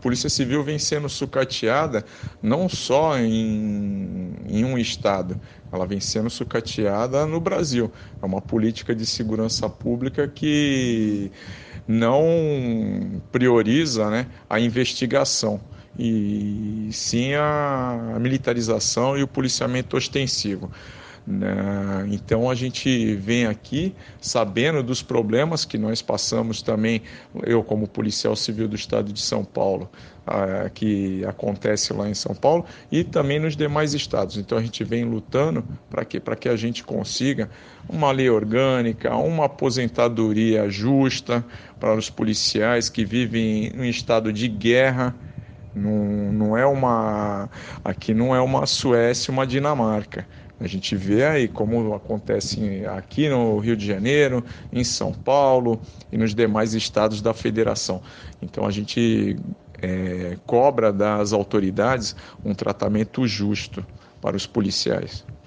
Polícia Civil vem sendo sucateada não só em um estado, ela vem sendo sucateada no Brasil. É uma política de segurança pública que não prioriza, né, a investigação e sim a militarização e o policiamento ostensivo, né? Então a gente vem aqui sabendo dos problemas que nós passamos também, eu como policial civil do estado de São Paulo, que acontece lá em São Paulo e também nos demais estados. Então a gente vem lutando para quê? Para que a gente consiga uma lei orgânica, uma aposentadoria justa para os policiais que vivem em estado de guerra. Não é aqui não é uma Suécia, uma Dinamarca. A gente vê aí como acontece aqui no Rio de Janeiro, em São Paulo e nos demais estados da federação. Então a gente cobra das autoridades um tratamento justo para os policiais.